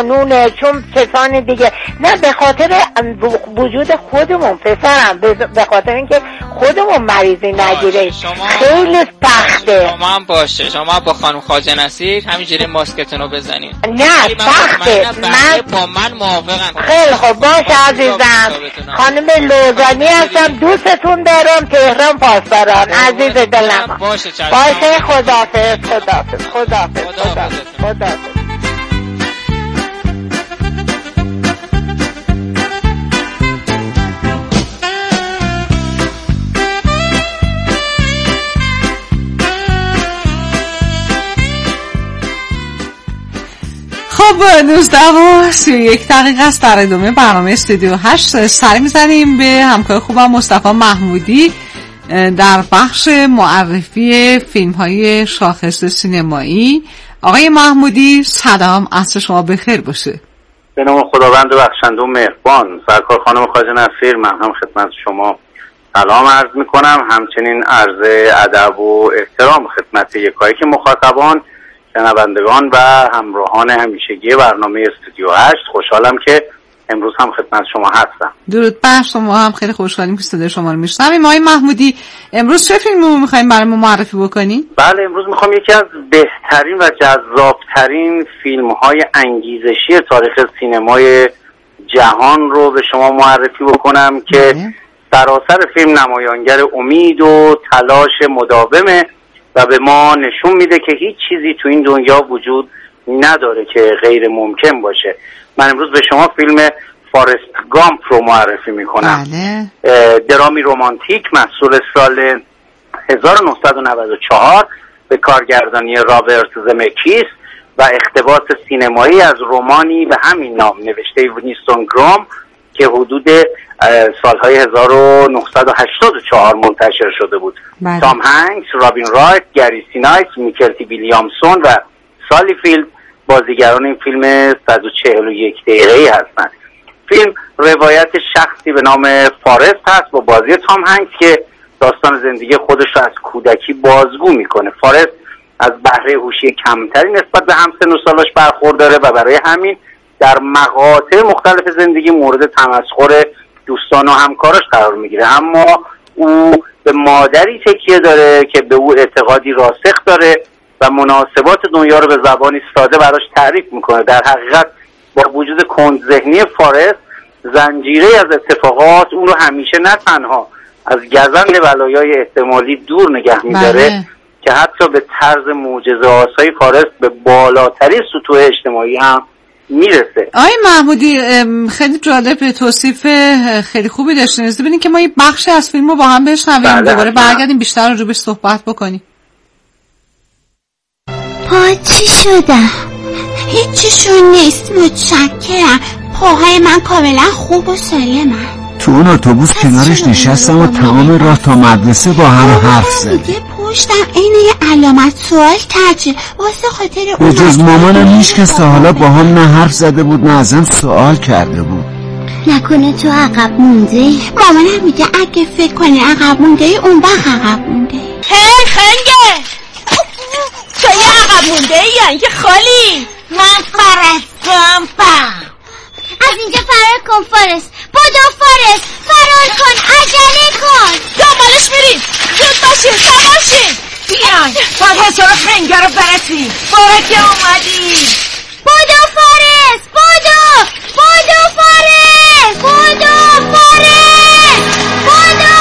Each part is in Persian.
قانونه، چون کسان دیگه، نه به خاطر وجود خودمون پسرم، به خاطر اینکه خودمون مریضی نگیره خیلی سخته. شما هم باشه، شما با خانم خواجه نصیر همینجوری ماسکتون رو بزنید. نه سخته. من با من موافقم. خیلی خوب باشه عزیزم. خانم لوزانی هستم، دوستتون دارم، تهران پاسداران. عزیز دلم باشه. خداحافظ. خب 19:31 است. در ادامه برنامه استودیو 8 سر میزنیم به همکار خوبم مصطفی محمودی در بخش معرفی فیلم های شاخص سینمایی. آقای محمودی سلام، عصر شما بخیر باشه. به نام خداوند بخشنده و مهربان. سرکار خانم خواجه نصیر، من هم خدمت شما سلام عرض میکنم، همچنین عرض ادب و احترام خدمت یکایک مخاطبان، شنوندگان و همراهان همیشگی برنامه استودیو 8. خوشحالم که امروز هم خدمت شما هستم. درود بر شما، هم خیلی خوشحالیم که صدای شما رو میشنویم. آقای محمودی امروز چه فیلمی رو می‌خواید برای ما معرفی بکنید؟ بله، امروز میخوام یکی از بهترین و جذابترین فیلم‌های انگیزشی تاریخ سینمای جهان رو به شما معرفی بکنم که سراسر فیلم نمایانگر امید و تلاش مداومه و به ما نشون میده که هیچ چیزی تو این دنیا وجود نداره که غیر ممکن باشه. من امروز به شما فیلم فارست گامپ رو معرفی میکنم. درامی رومانتیک محصول سال 1994 به کارگردانی رابرت زمکیس و اقتباس سینمایی از رمانی به همین نام نوشته وینستون گروم که حدود سالهای 1984 منتشر شده بود. تام هنگس، رابین رایت، گری سینایس، میکل تی ویلیامسون و سالی فیلد بازیگران این فیلم 141 دقیقه‌ای هستند. فیلم روایت شخصی به نام فارست هست با بازی تام هنگس که داستان زندگی خودش رو از کودکی بازگو میکنه. فارست از بهره هوشی کمتری نسبت به همسن و سالاش برخورداره و برای همین در مقاطع مختلف زندگی مورد تمسخر دوستان و همکاراش قرار میگیره، اما او به مادری تکیه داره که به او اعتقادی راسخ داره و مناسبات دنیا رو به زبانی ساده براش تعریف میکنه. در حقیقت با وجود کندذهنی فارست، زنجیره از اتفاقات او رو همیشه نه تنها از گزند بلایای احتمالی دور نگه میداره که حتی به طرز معجزه‌آسای فارست به بالاترین سطوح اجتماعی هم میرسه. آقای محمودی خیلی جالب، توصیف خیلی خوبی داشتین. از ببینید که ما یه بخشی از فیلم رو با هم بشنویم، دوباره برگردیم بیشتر راجع بهش صحبت بکنیم. چی شده؟ هیچیشون نیست، متشکرم. پاهای من کاملا خوب و سالمه. تو اون اتوبوس کنارش نشستم و تمام راه تا مدرسه با هم حرف زدیم. پشتم اینه یه علامت سوال کرده واسه خاطر اون. به جز مامانم هیچ کس تا حالا با هم نه حرف زده بود نه ازم سوال کرده بود. نکنه تو عقب مونده؟ مامانم میگه اگه فکر کنی عقب مونده اون وقت عقب مونده. هی خنگه تو یه عقب مونده یا اینکه خالی؟ من فرستم از اینجا فرار کن فارست. بدو فارست، فرار کن، عجله کن. دنبالش میریم، زود باشین، تماشین. بیاین باید حسار خنگه رو برسیم. باره که اومدی. بدو فارست، بدو فارست، بدو فارست، بدو.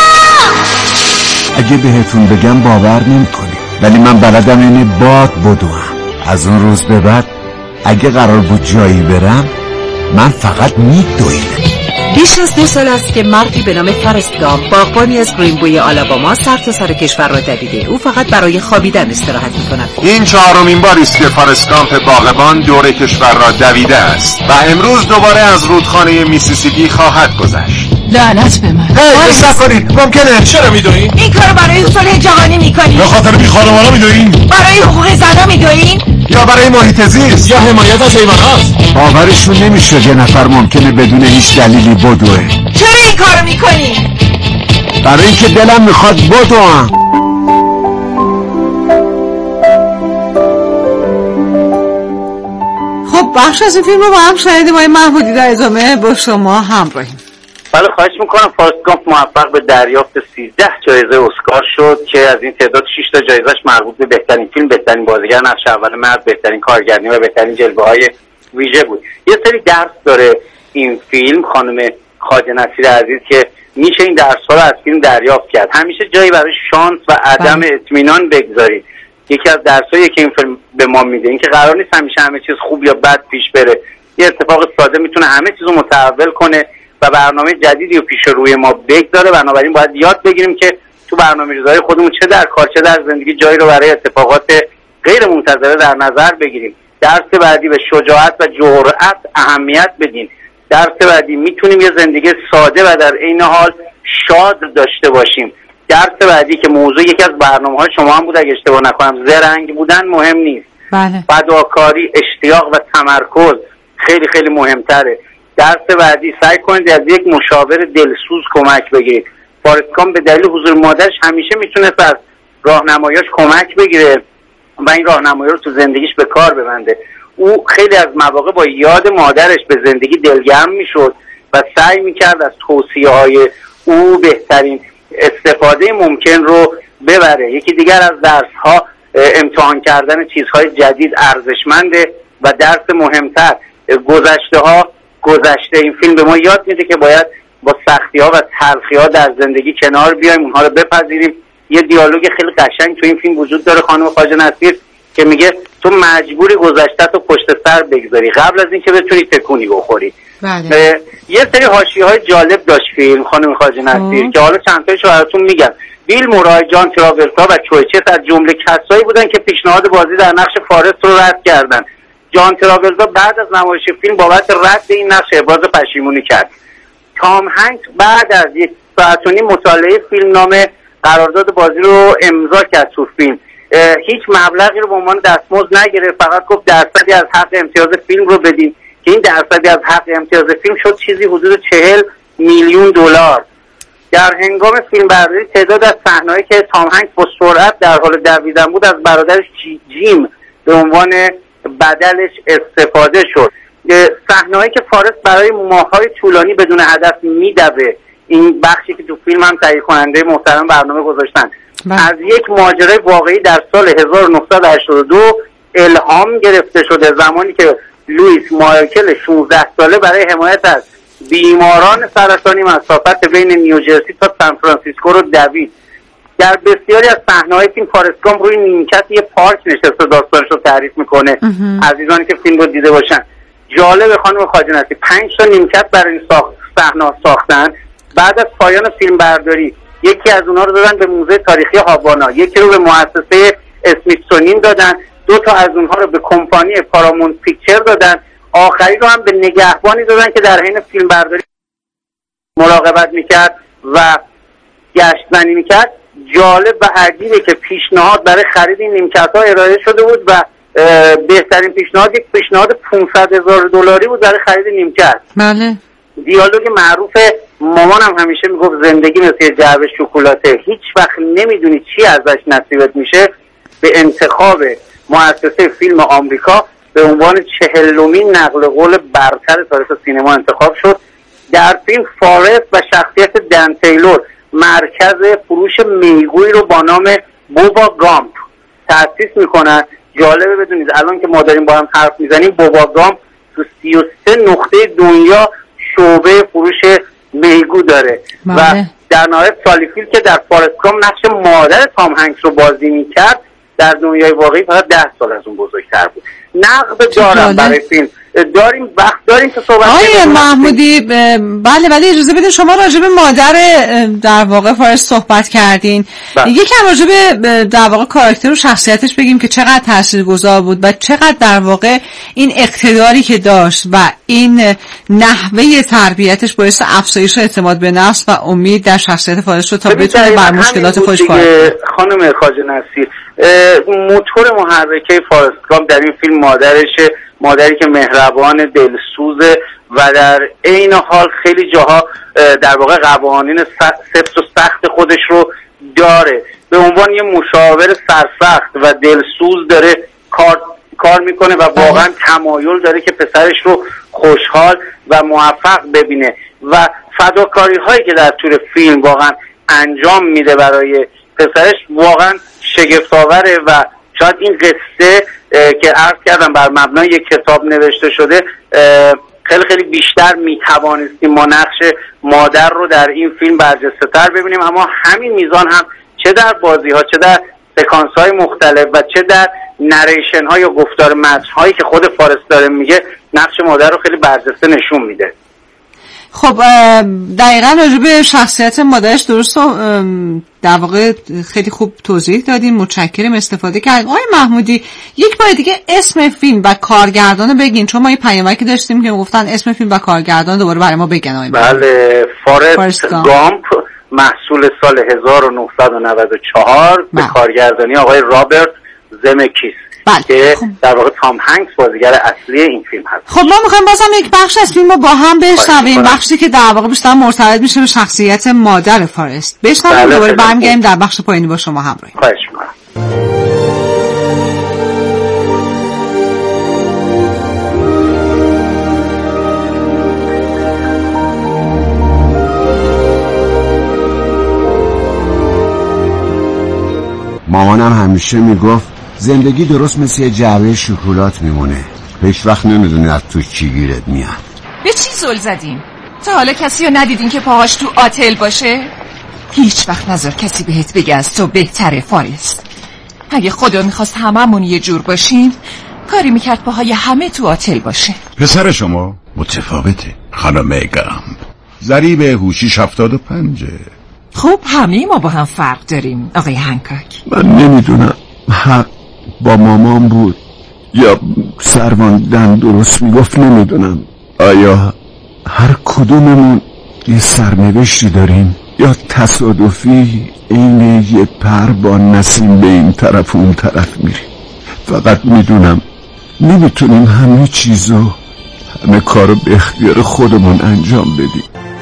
اگه بهتون بگم باور نمی‌کنید، ولی من بلدم اینه باد بدوم. از اون روز به بعد اگه قرار بود جایی برم من فقط میدویدم. بیش از 2 سال است که مردی به نام فارست گامپ باغبانی از گرینبوی آلاباما سر تا سر کشور را دویده. او فقط برای خوابیدن استراحت می‌کند. این 4مین باری است که فارست گامپ باغبان دور کشور را دویده است و امروز دوباره از رودخانه میسیسیپی خواهد گذشت. لعنت به من. بسته کنید. ممکنه. چرا میدوین؟ این کارو برای صلح جهانی میکنین؟ به خاطر بیخانمانا میدوین؟ برای حقوق زنا میدوین؟ یا برای محیط زیست؟ یا حمایت از حیوانات؟ باورشون نمیشه یه نفر ممکنه بدون هیچ دلیلی بدوه. چرا این کارو میکنین؟ برای اینکه دلم میخواد بدوم. خب بخش از این فیلم رو با هم شنیدیم. آقای محمودی در ادامه با شما همراهیم. بله خواهش میکنم. فارست گامپ موفق به دریافت 13 جایزه اسکار شد که از این تعداد 6 تا جایزهش مربوط به بهترین فیلم، بهترین بازیگر نقش اول مرد، بهترین کارگردانی و بهترین جلوه‌های ویژه بود. یه سری درس داره این فیلم خانم خواجه نصیر عزیز که میشه این درس‌ها رو از فیلم دریافت کرد. همیشه جایی برای شانس و عدم اطمینان بگذارید. یکی از درسایی که این فیلم به ما میده این که قرار نیست همیشه همه چیز خوب یا بد پیش بره. یه اتفاق ساده میتونه همه چیزو متحول کنه و برنامه جدیدی رو پیش روی ما بگذاره. بنابراین باید یاد بگیریم که تو برنامه‌ریزی‌های خودمون چه در کار چه در زندگی جایی رو برای اتفاقات غیر منتظره در نظر بگیریم. درس بعدی به شجاعت و جرأت اهمیت بدیم. درس بعدی میتونیم یه زندگی ساده و در عین حال شاد داشته باشیم. درس بعدی که موضوع یکی از برنامه‌های شما هم بود اگه اشتباه نکنم، زرنگ بودن مهم نیست. بله. فداکاری، اشتیاق و تمرکز خیلی خیلی مهمتره. درس بعدی سعی کنید از یک مشاور دلسوز کمک بگیرید. فارست گامپ به دلیل حضور مادرش همیشه میتونست از راهنماییاش کمک بگیره و این راهنمایی رو تو زندگیش به کار ببنده. او خیلی از مواقع با یاد مادرش به زندگی دلگرم میشد و سعی میکرد از توصیه‌های او بهترین استفاده ممکن رو ببره. یکی دیگر از درس‌ها امتحان کردن چیزهای جدید ارزشمنده و درس مهمتر گذشته این فیلم به ما یاد میده که باید با سختی‌ها و تلخی‌ها در زندگی کنار بیایم، اونها رو بپذیریم. یه دیالوگ خیلی قشنگ تو این فیلم وجود داره خانم خواجه نصیر که میگه تو مجبوری گذشته تو پشت سر بگذاری قبل از اینکه بتونی تکونی بخوری. بله. یه سری حاشیه‌های جالب داشت فیلم خانم خواجه نصیر که حالا چند تاشو براتون میگم. بیل مورای، جان تراولتا و چویچت از جمله کسایی بودن که پیشنهاد بازی در نقش فارست رو رد کردن. جان تراولتا بعد از نمایش فیلم بابت رد این نقش ابراز پشیمونی کرد. تام هنگس بعد از 1 ساعت و نیم مطالعه فیلمنامه قرارداد بازی رو امضا کرد تو فیلم. هیچ مبلغی رو به عنوان دستمزد نگرفت، فقط گفت درصدی از حق امتیاز فیلم رو بدین که این درصدی از حق امتیاز فیلم شد چیزی حدود 40 میلیون دلار. در هنگام فیلم برداری تعداد از صحنه‌ای که تام هنگس با سرعت در حال دویدن بود از برادرش جیم به عنوان بدلش استفاده شد. صحنه‌ای که فارست برای ماه‌های طولانی بدون هدف میدوه، این بخشی که تو فیلم هم تهیه کننده محترم برنامه گذاشتن، از یک ماجرای واقعی در سال 1982 الهام گرفته شده، زمانی که لوئیس مایکل 16 ساله برای حمایت از بیماران سرطانی مسافت بین نیوجرسی تا سان فرانسیسکو رو دوید. در بسیاری از صحنه‌های فیلم فارست گامپ روی نیمکت یه پارک نشسته داستانش رو تعریف میکنه. عزیزانی که فیلم رو دیده باشن جالب خانم خواجه نصیر 5 تا نیمکت برای این صحنه ساختن. بعد از پایان فیلم برداری یکی از اونها رو دادن به موزه تاریخی هاوانا، یکی رو به مؤسسه اسمیتسونین دادن، 2 تا از اونها رو به کمپانی پارامونت پیکچر دادن، آخری رو هم به نگهبانی دادن که در حین فیلم برداری مراقبت میکرد و گشتزنی میکرد. جالب و عجیبه که پیشنهاد برای خرید این نیمکت‌ها ارائه شده بود و بهترین پیشنهاد یک پیشنهاد $500,000 بود برای خرید نیمکت. بله. دیالوگ معروف مامانم همیشه میگفت زندگی مثل یه جعبه شکلاته، هیچ وقت نمیدونی چی ازش نصیبت میشه. به انتخاب مؤسسه فیلم آمریکا به عنوان 40مین نقل قول برتر تاریخ سینما انتخاب شد. در فیلم فارست و شخصیت دن تیلور مرکز فروش میگویی رو با نام بوبا گامپ تأسیس میکنن. جالبه بدونید الان که ما داریم با هم حرف میزنیم بوبا گامپ تو 33 نقطه دنیا شعبه فروش میگو داره. و در نهایت سالی فیلد که در فارست گامپ نقش مادر تام هنگس رو بازی میکرد در دنیای واقعی فقط 10 سال از اون بزرگتر بود. نقد دارم برای فیلم، داریم وقت داریم که صحبت آقای محمودی. بله ولی اجازه بدین شما راجع به مادر در واقع فارست صحبت کردین. یکم راجع به در واقع کاراکتر و شخصیتش بگیم که چقدر تاثیرگذار بود و چقدر در واقع این اقتداری که داشت و این نحوه تربیتش باعث افزایش اعتماد به نفس و امید در شخصیت فارست شد تا بتونه بر مشکلات خودش کار کنه. خانم خواجه نصیر موتور محرکه فارست گامپ در این فیلم مادری که مهربان، دلسوزه و در عین حال خیلی جاها در واقع قوانین سفت و سخت خودش رو داره. به عنوان یه مشاور سرسخت و دلسوز داره کار کار میکنه و واقعا تمایل داره که پسرش رو خوشحال و موفق ببینه و فداکاری هایی که در طول فیلم واقعا انجام میده برای پسرش واقعا شگفت‌آوره و شاید این قصه که عرض کردم بر مبنای یک کتاب نوشته شده خیلی خیلی بیشتر میتوانستیم ما نقش مادر رو در این فیلم برجسته تر ببینیم، اما همین میزان هم چه در بازی ها، چه در سکانس های مختلف و چه در نریشن ها یا گفتار متن هایی که خود فارست داره میگه نقش مادر رو خیلی برجسته نشون میده. خب دقیقا راجع به شخصیت مادرش درست در واقع خیلی خوب توضیح دادیم، متشکرم، استفاده کردیم. آقای محمودی یک بار دیگه اسم فیلم و کارگردان رو بگین، چون ما یه پیامکی که داشتیم که گفتن اسم فیلم و کارگردان دوباره برای ما بگن. آقای بله، فارست گامپ محصول سال 1994 به کارگردانی آقای رابرت زمکیس که در واقع تام هنگس بازیگر اصلی این فیلم هست. خب ما میخوایم بازم یک بخش از فیلم رو با هم بشنویم، بخشی که در واقع بیشتر مرتبط میشه به شخصیت مادر فارست. بشنویم دوباره برمیگردیم در بخش پایینی با شما همراهیم. خواهش می‌کنم. مامانم همیشه میگفت زندگی درست مثل یه جعبه شکلات میمونه، هیچ وقت نمیدونی از تو چی گیرت میاد. به چی زل زدیم؟ تا حالا کسی رو ندیدین که پاهاش تو آتل باشه؟ هیچ وقت نذار کسی بهت بگه از تو بهتره فارست. اگه خدا میخواست هممون یه جور باشیم کاری میکرد پاهای همه تو آتل باشه. پسر شما متفاوته خانم گامپ، ضریب هوشیش 75. خب همه ما با هم فرق داریم آقای هنکاک. من نمیدونم حق با مامان بود یا سروان درست میگفت، نمیدونم آیا هر کدوممون یه سرنوشتی داریم یا تصادفی این یه پر با نسیم به این طرف اون طرف میریم. فقط میدونم نمیتونیم همه چیزو همه کارو به اختیار خودمون انجام بدیم.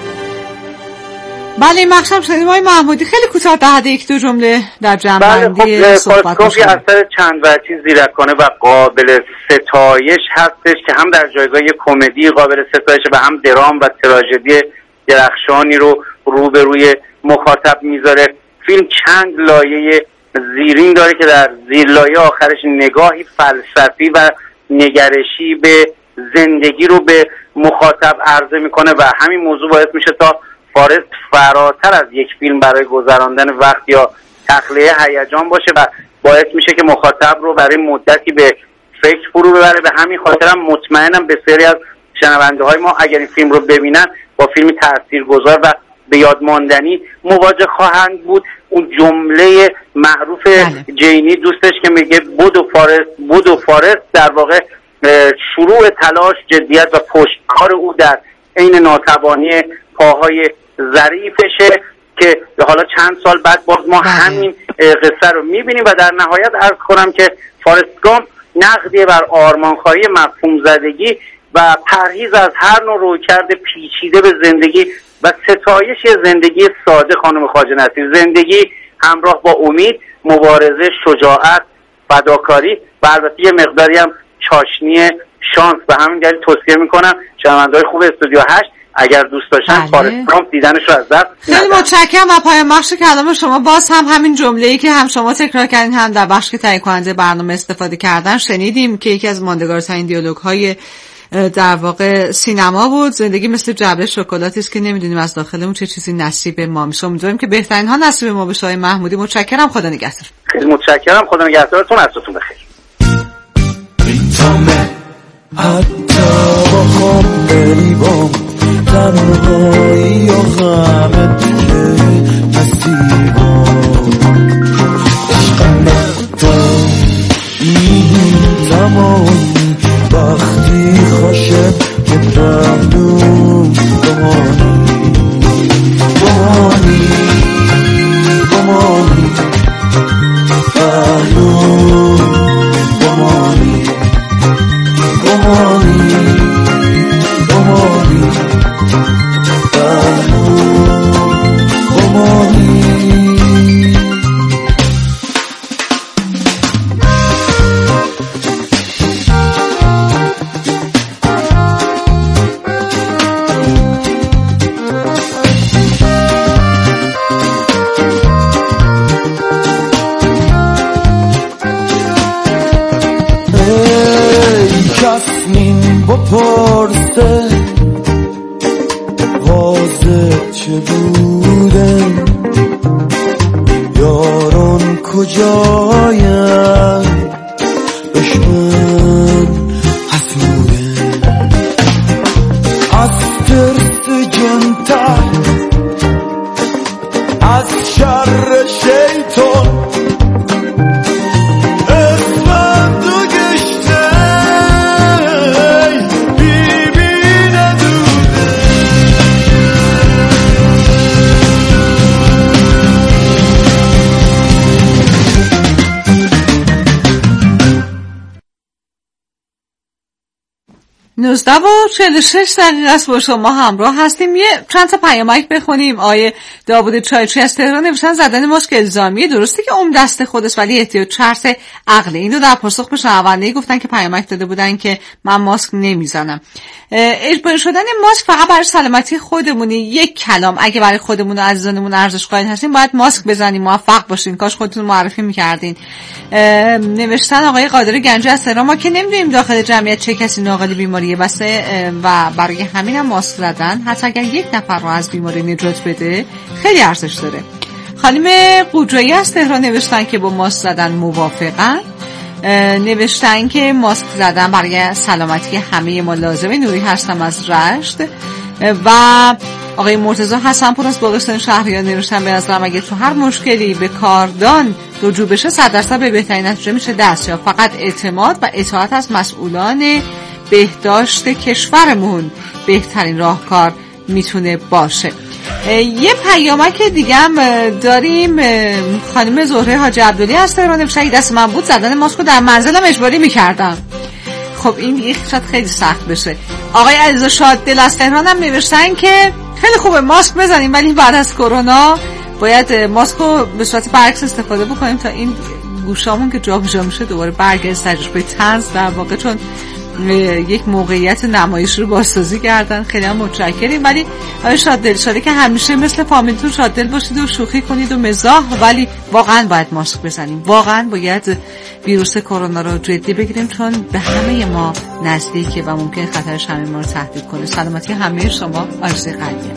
بله مخشم شدیم آقای محمودی، خیلی کوتاه ده یک دو جمله در جمع‌بندی صحبت کنید. یه اثر چند وجهی زیرکانه و قابل ستایش هستش که هم در جایگاه کمدی قابل ستایش و هم درام و تراژدی درخشانی رو به روی مخاطب میذاره. فیلم چند لایه زیرین داره که در زیر لایه آخرش نگاهی فلسفی و نگرشی به زندگی رو به مخاطب عرضه میکنه و همین موضوع باعث میشه تا فارست فراتر از یک فیلم برای گذراندن وقت یا تخلیه هیجان باشه و باعث میشه که مخاطب رو برای مدتی به فکر فرو ببره. به همین خاطرم مطمئنم بسیاری از شنونده های ما اگر این فیلم رو ببینن با فیلمی تاثیرگذار و به یاد ماندنی مواجه خواهند بود. اون جمله معروف جینی دوستش که میگه بودو فارست در واقع شروع تلاش، جدیت و پشتکار او در عین ناتوانی پاهای ظریفشه که حالا چند سال بعد باز ما همین قصه رو میبینیم و در نهایت عرض کنم که فارست گامپ نقدی بر آرمانخواهی مفهوم زدگی و پرهیز از هر نوع رویکرد پیچیده به زندگی و ستایش زندگی ساده خانم خواجه نصیر، زندگی همراه با امید، مبارزه، شجاعت، فداکاری و البته یه مقداری هم چاشنی شانس. به همین دلیل توصیه میکنم شنونده‌های خوب استودیو 8 اگر دوست داشتن فارست گامپ دیدنش رو از دست ندن. خیلی متشکرم و پایان بخش کلام شما باز هم همین جمله‌ای که هم شما تکرار کردین هم در بخش که تهیه کننده برنامه استفاده کردن شنیدیم که یکی از ماندگارترین دیالوگ‌های در واقع سینما بود. زندگی مثل جعبه شکلاتی است که نمیدونیم از داخلمون چه چیزی نصیب ما میشه. امیدواریم که بهترین ها نصیب ما بشه. آقای محمودی متشکرم، خدا نگهدار. خیلی متشکرم، خدا نگهدارتون، عصرتون بخیر. حتی با خود بریبام تنهایی و غم دیگه نصیبام عشقم نفتم این زمانی وقتی خوشم که بمدون بمانی بمانی بمانی بمانی بمانی بمانی بمانی بپرسه واضح چه بودن یاران کجایم دشمن حسودن از ترس جنتر از شر شیطان و 46 دقیقه است با شما همراه هستیم. یه چند تا پیامک بخونیم. آیه داوود چایچی از تهران نوشتن زدن ماسک الزامی درسته که دست خودست ولی احتیاط چرس عقل. این رو در پاسخ به شنونده‌ای گفتن که پیامک داده بودن که من ماسک نمیزنم. اجباری شدن ماسک فقط برای سلامتی خودمونه. یک کلام اگه برای خودمون و عزیزانمون ارزش قائل هستین باید ماسک بزنین. موفق باشین. کاش خودتون معرفی می‌کردین. نوشتن آقای قادر گنجی از تهران ما که نمی‌دونیم داخل جمعیت چه کسی ناقل بیماری بسته و برای همین هم ماسک زدن حتی اگر یک نفر رو از بیماری نجات بده خیلی ارزش داره. خانم قوجایی از تهران نوشتن که با ماسک زدن موافقن. نوشتن که ماسک زدن برای سلامتی همه ما لازمه. نوری هستم از رشت. و آقای مرتضی حسنپور از باغستان شهریار نوشتن به نظرم اگه تو هر مشکلی به کاردان رجوع بشه 100% به بهترین نتیجه میشه دست یافت. فقط اعتماد و اطاعت از مسئولان بهداشت کشورمون بهترین راهکار میتونه باشه. یه پیامک دیگه هم داریم. خانم زهره حاجی عبدلی از تهران نوشته دست من بود زدن ماسکو در منزلم اجباری میکردم. خب این شاید خیلی سخت بشه. آقای علیرضا شاددل از تهران هم نوشتن که خیلی خوبه ماسک بزنیم ولی بعد از کرونا باید ماسکو به صورت برعکس استفاده بکنیم تا این گوشامون که جابجا میشه دوباره برگرده تجربه طنز در واقع، چون یک موقعیت نمایش رو بازسازی کردن. خیلی هم متشکریم. ولی آقای شاددل شده که همیشه مثل فامیلتون شاددل باشید و شوخی کنید و مزاح، ولی واقعا باید ماسک بزنیم. واقعا باید ویروس کرونا رو جدی بگیریم چون به همه ما نزدیکه و ممکن خطرش همه ما رو تهدید کنه. سلامتی همه شما. آرزوی قلبی.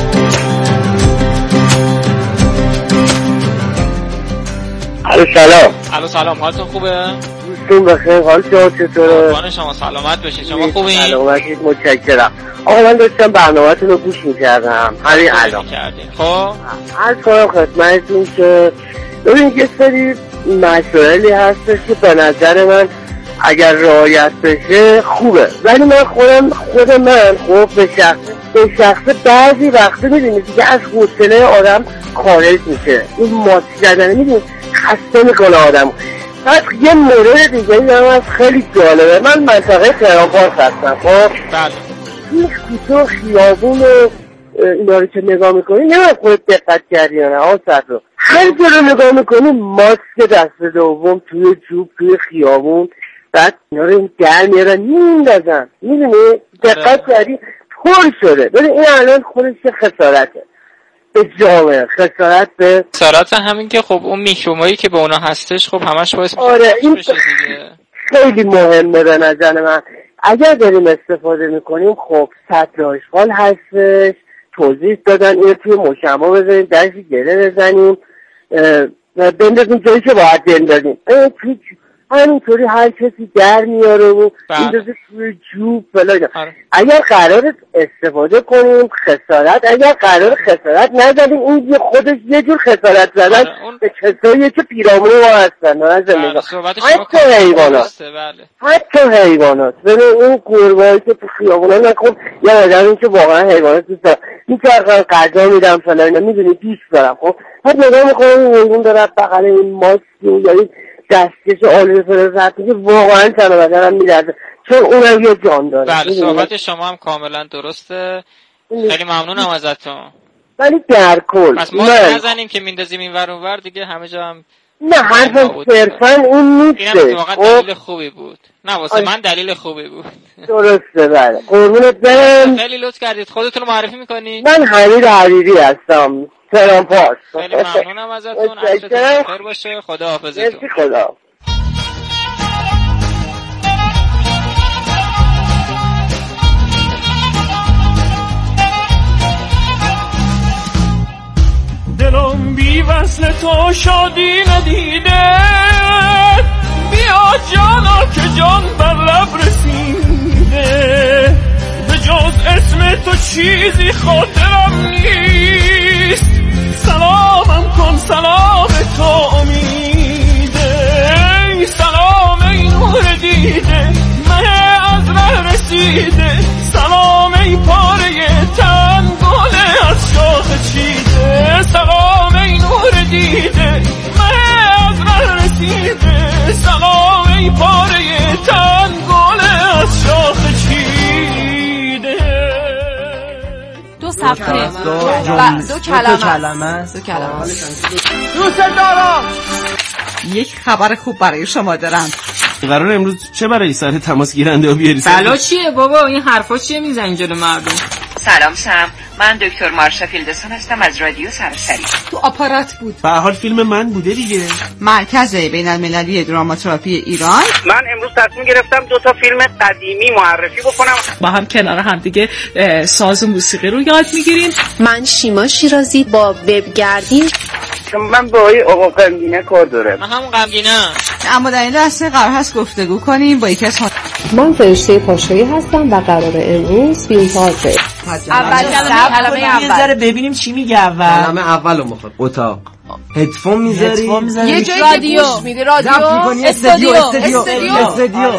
الو سلام. حالتون خوبه؟ دوستون بخیر. حال شما چطوره؟ قربان شما سلامت باشید. شما خوبین؟ سلامتید. متشکرم. آقا من داشتم برنامه‌تون رو گوش می‌کردم همین الان. خب عرض کنم خدمتتون که ببینید یه سری مسائلی هستش که به نظر من اگر رعایت بشه خوبه، ولی من خود من خب به شخص بعضی وقتا می‌بینید دیگه از حوصله آدم خارج میشه. این ماسک زدن می‌بینید خسته میکنه آدم. بعد یه مورد دیگه هم از خیلی جالبه. من منطقه تهران پارک هستم. خب این کوچه خیابون اینا رو که نگاه میکنی نمید خود دقت کردی یا نه رو هر جا رو نگاه میکنی ماسک دست دوم توی جوب توی خیابون، بعد اینا رو در میارن میندازن. میدونی دقت کردی پر شده. ببین این الان خودش یه خسارته به جامعه، خسارت همین که خب اون میکروبایی که به اونا هستش خب همش باعث آره این خیلی مهمه به نظر من. اگر داریم استفاده میکنیم خب سطل آشغال هستش، توضیح دادن اینو توی مشما بزنیم، درش گره بزنیم، بندازیم جایی که باید بندازیم. همینطوری هر کسی در میاره و میندازه توی جوب فلان. اگر قرار استفاده کنیم خسارت، اگر قرار خسارت نزدیم این خودش یه جور خسارت زدن به کسایی که پیرامون ما هستن. حتی حیوانات ببین اون گربه‌ای که تو خیابونا نکن یا آدمی که واقعا حیوانات دوست دارن میچرخن غذا میدن فلان، میدونی دوست دارم. خب بعد نگاه میکنم این حیوان داره بغل این ماسک یا دستکش آلوده فرزد میگه واقعا تن بدنم میدرده چون اونم یه جان داره. بله صحبت شما هم کاملا درسته. خیلی ممنونم ازتون. ولی در کل پس ما نزنیم که میندازیم این ور اون ور دیگه همه جا هم نه حرفم صرفا این نیست. اینم واقعا دلیل خوبی بود. نه واسه من دلیل خوبی بود. درسته. بله قربونت برم. خیلی لطف کردید. خودتون رو معرفی میکنید؟ من حمید حریری هستم تهران پارک. خیلی ممنونم ازتون. عصرتون بخیر باشه. خدا حافظتون. خدا مثل تو شادی ندیده، بیا جانا که جان بر لب رسیده، به جز اسم تو چیزی خاطرم نیست، سلامم کن سلام تو امیده، سلام ای نور دیده مه از ره رسیده، سلام ای پاره تن گل از شاخ چیده، سلام ای نور دیده مه از ره رسیده، سلام ای پاره تن گل از شاخ چیده. دو صفحه دو کلمه دوست دارم. یک خبر خوب برای شما دارم. قرار امروز چه برای سر تماس گیرنده ها بیاری؟ بلا چیه بابا؟ این حرفا چیه میزنی جلو مردم؟ سلام سم، من دکتر مارشا فیلدسون هستم از رادیو سراسری. تو آپارات بود. به هر حال فیلم من بوده دیگه. مرکز بین المللی دراماتراپی ایران. من امروز تصمیم گرفتم 2 فیلم قدیمی معرفی بکنم. با هم کنار هم دیگه ساز و موسیقی رو یاد میگیریم. من شیما شیرازی با وبگردی. من با آقا غمگینه کار دارم. من همون غمگینه. اما در این لحظه قرار هست گفتگو کنیم با یکی از من فرشته پاشایی هستم و قرار امروز فیلم پارته. اول کلمه یه ذره ببینیم چی میگه اول. کلمه اولو میخواد. اتاق. هدفون میذاری؟ یه جایی رادیو میگه رادیو استودیو.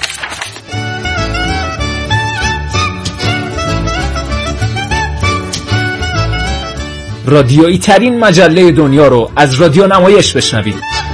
رادیویی ترین مجله دنیا رو از رادیو نمایش بشنوید.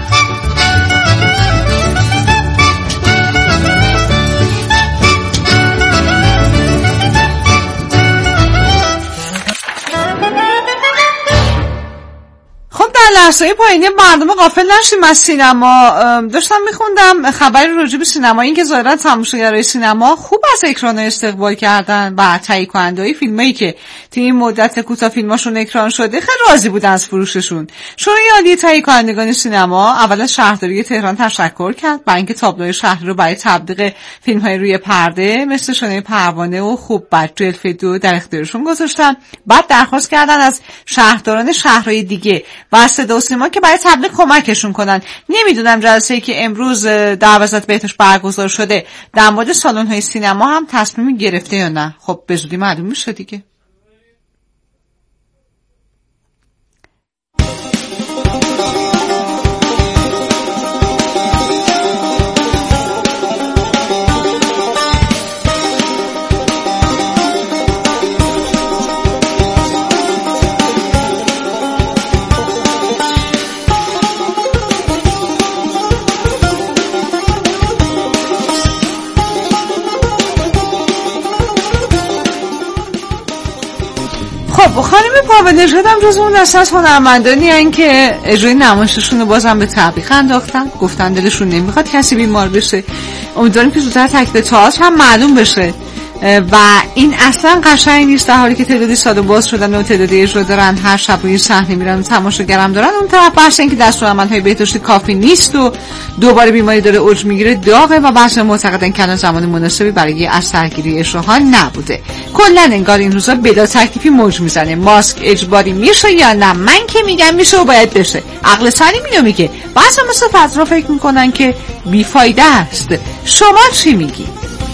لحظه پایینی مردم غافل نشیم از سینما. داشتم میخوندم خبری راجع به سینما، این که ظاهرا تماشاگرای سینما خوب از اکران استقبال کردن و تهیه کننده‌های فیلمایی که توی این مدت کوتاه فیلماشون اکران شده خیلی راضی بودن از فروششون. شورای عالی تهیه کنندگان سینما اول از شهرداری تهران تشکر کرد برای اینکه تابلوی شهری رو برای تبلیغ فیلم‌های روی پرده مثل شانه پروانه و خوب بد جلوه 2 در اختیارشون گذاشتن. بعد درخواست کردن از شهرداران شهرهای دیگه و صدا و سیما که برای تبلیغ کمکشون کنن. نمیدونم جلسه‌ای که امروز در وزارت بهداشت برگزار شده در مورد سالن‌های سینما هم تصمیمی گرفته یا نه. خب به زودی معلوم میشه دیگه. خب خانم پاونژاد هم جز اون دسته از هنرمندانی هستن که اجرای نمایششون رو بازم به تعویق انداختن. گفتن دلشون نمیخواد کسی بیمار بشه. امیدواریم که زودتر تکلیف تئاتر هم معلوم بشه و این اصلا قشنگ نیست در حالی که تعدادی سال باز شدن و تعدادی اجرا دارن، هر شب روی صحنه میرن و تماشاگرم دارن. اون طرف بحث این که دستورالعمل‌های بهداشتی کافی نیست و دوباره بیماری داره اوج میگیره داغه و بحث معتقدن که الان زمان مناسبی برای از سرگیری اجراها نبوده. کلا انگار این روزا بلا تکلیفی موج میزنه. ماسک اجباری میشه یا نه؟ من که میگم میشه و باید بشه. عقل سلیم اینو میگه. بعضی مثل فضا فکر میکنن که بیفایده است. شما چی میگی؟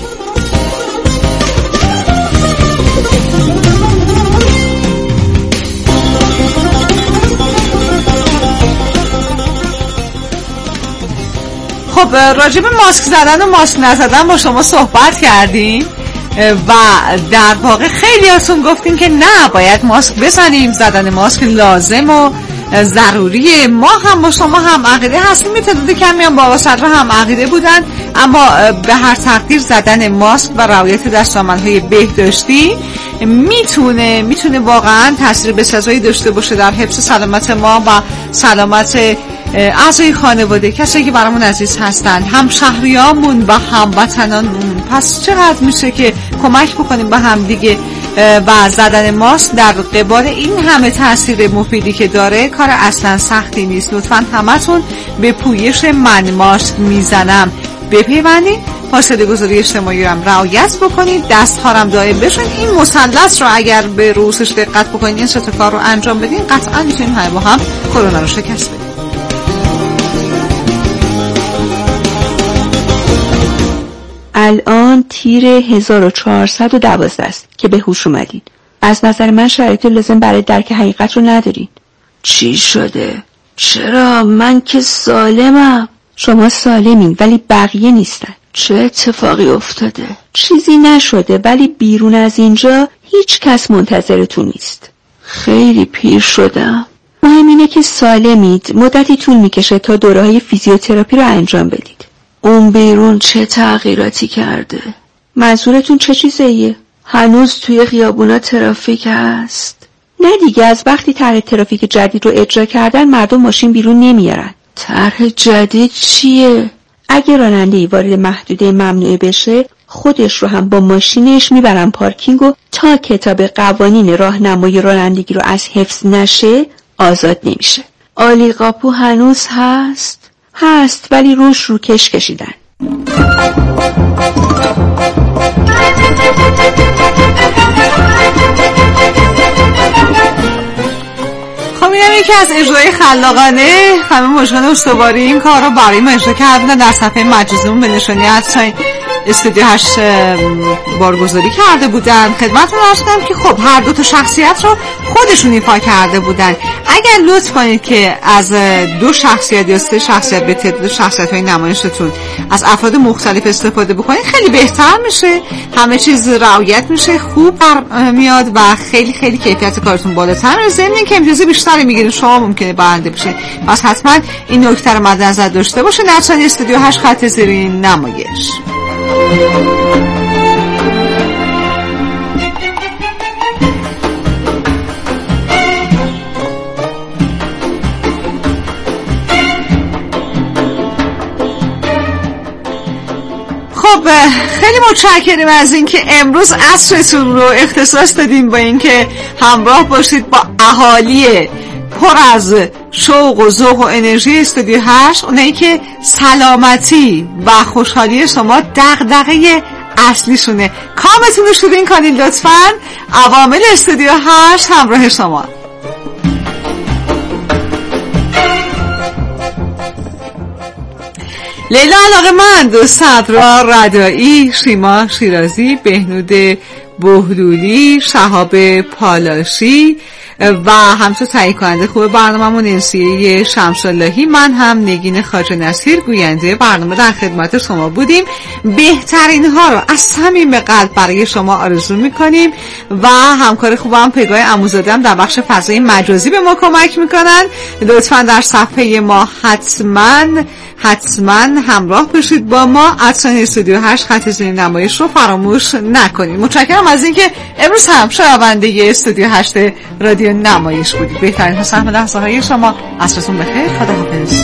خب راجب ماسک زدن و ماسک نزدن با شما صحبت کردیم و در واقع خیلی هاتون گفتیم که نه باید ماسک بزنیم، زدن ماسک لازم و ضروریه. ما هم با شما هم عقیده هستیم، تعداد کمی هم با صدر هم عقیده بودن، اما به هر تقدیر زدن ماسک و رعایت دستورالعمل‌های بهداشتی میتونه واقعا تاثیر بسزایی داشته باشه در حفظ سلامت ما و سلامت اعضای خانواده، کسایی که برامون عزیز هستن، هم شهریامون و هم وطنانمون. پس چقدر میشه که کمک بکنیم به هم دیگه و زدن ماسک در قبال این همه تاثیر مفیدی که داره کار اصلا سختی نیست. لطفاً همتون به پویش من ماسک میزنم بپیوندید فاصله گذاری اجتماعی رو هم رعایت بکنید، دست‌ها هم دائم بشون. این مثلث رو اگر به رؤوسش دقت بکنید، این سه تا کار رو انجام بدین، قطعا میتونیم همه با هم کرونا رو شکست بدیم. الان تیر 1412 است که به هوش اومدین. از نظر من شرایط لازم برای درک حقیقت رو ندارین. چی شده؟ چرا؟ من که سالمم. شما سالمین ولی بقیه نیستن. چه اتفاقی افتاده؟ چیزی نشده ولی بیرون از اینجا هیچ کس منتظرتون نیست. خیلی پیر شدم. مهم اینه که سالمید. مدتی طول میکشه تا دوره‌های فیزیوتراپی رو انجام بدید. اون بیرون چه تغییراتی کرده؟ منظورتون چه چیزیه؟ هنوز توی خیابونا ترافیک هست؟ نه دیگه، از وقتی طرح ترافیک جدید رو اجرا کردن مردم ماشین بیرون نمیارن. طرح جدید چیه؟ اگه راننده‌ای وارد محدوده ممنوعه بشه، خودش رو هم با ماشینش میبرن پارکینگ و تا کتاب قوانین راهنمای رانندگی رو از حفظ نشه آزاد نمیشه. آلی قاپو هنوز هست ولی روش روکش کشیدن. خب اینم یکی از اجرای خلاقانه همه مجران استواری این کار رو برای ما اجرا کردن. در صفحه مجازمون به نشانی ادساین استودیو 8 بارگذاری کرده بودن. خدمتتون عرض کنم که خب هر دو تا شخصیت رو خودشون ایفا کرده بودن. اگر لطف کنید که از 2 شخصیت یا 3 شخصیت به تعداد شخصیت‌های نمایشتون از افراد مختلف استفاده بکنید، خیلی بهتر میشه، همه چیز رعایت میشه، خوب میاد و خیلی خیلی کیفیت کارتون بالاتر میره. ضمن که امتیاز بیشتری میگیرید، شما ممکنه برنده بشید. پس حتما این نکته رو مد نظر داشته باشید. ادساین استودیو 8 خط زیر نمایش. خب خیلی متشکرم از اینکه امروز عصرتون رو اختصاص دادین با اینکه همراه باشید با اهالی پر از شوق و ذوق و انرژی استودیو 8. اونایی که سلامتی و خوشحالی شما دغدغه اصلیشونه. کامتون رو شروع کنید لطفاً. عوامل استودیو 8 همراه شما. لیلا علاقه‌مند، صدرا رضایی، شیما شیرازی، بهنود بهلولی، شهاب پالاشی و همچنین تهیه کننده خوب برنامه‌مون انسیه شمس‌اللهی، من هم نگین خواجه نصیر گوینده برنامه در خدمت شما بودیم. بهترین ها رو از صمیم قلب برای شما آرزو میکنیم و همکار خوبم پگاه عموزاده هم در بخش فضای مجازی به ما کمک میکنن. لطفاً در صفحه ما حتما همراه باشید با ما. ادساین استودیو 8 خط زیر نمایش رو فراموش نکنید. متشکرم از اینکه امروز هم شنونده استودیو 8 رادیو نمایش بودید. بهترین ها سهم لحظه های شما. عصرتون بخیر. خداحافظ.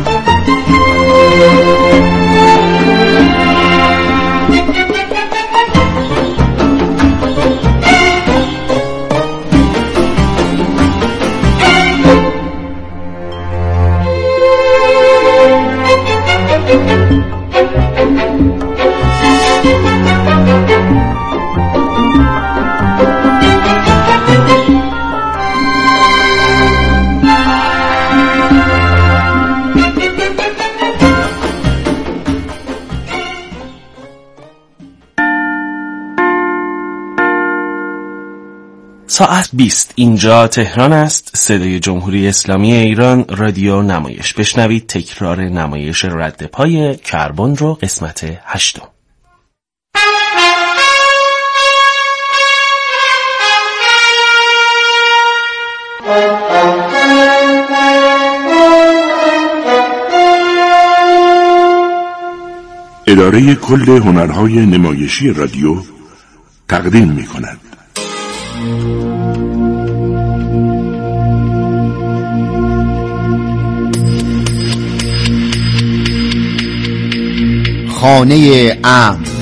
ساعت 20 اینجا تهران است. صدای جمهوری اسلامی ایران، رادیو نمایش. بشنوید تکرار نمایش رد پای کربن رو قسمت 8. اداره کل هنرهای نمایشی رادیو تقدیم می کند. خانه امن.